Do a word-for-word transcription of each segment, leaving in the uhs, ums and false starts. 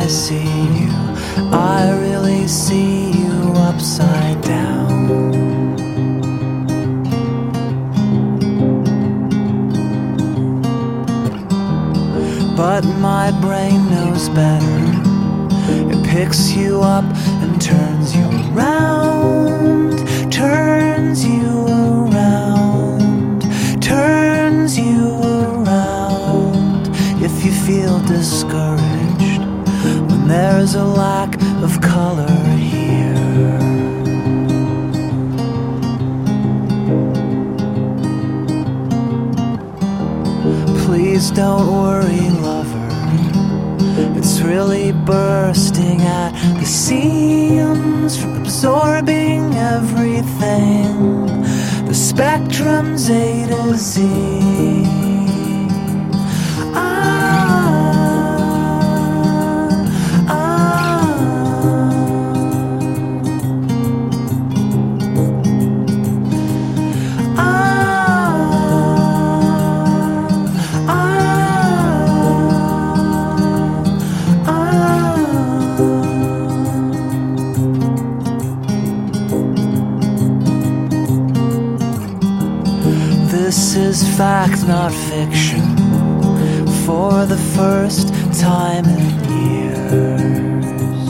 I see you, I really see you upside down. But my brain knows better. It picks you up and turns you around, turns you around, turns you around. If you feel discouraged when there's a lack of color here, please don't worry, lover. It's really bursting at the seams from absorbing everything. The spectrum's A to Z. This is fact, not fiction, for the first time in years.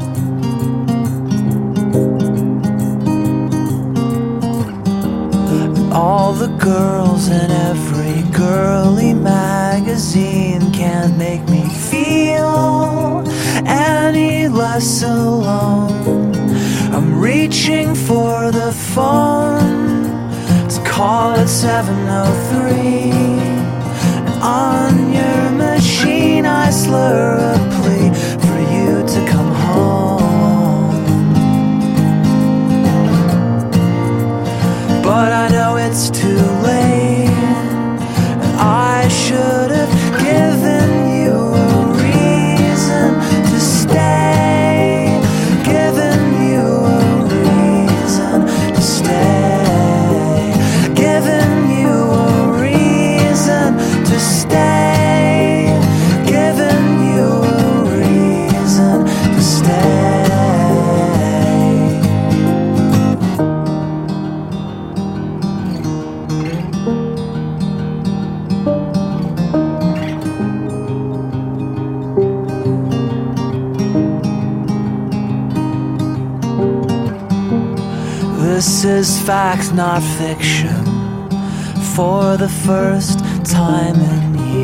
All the girls in every girly magazine can't make me feel any less alone. I'm reaching for the phone, call it seven oh three, and on your machine I slur a plea for you to come home. But I know it's too late, and I should have given you a reason to stay, given you a reason to stay. This is fact, not fiction, for the first time in years.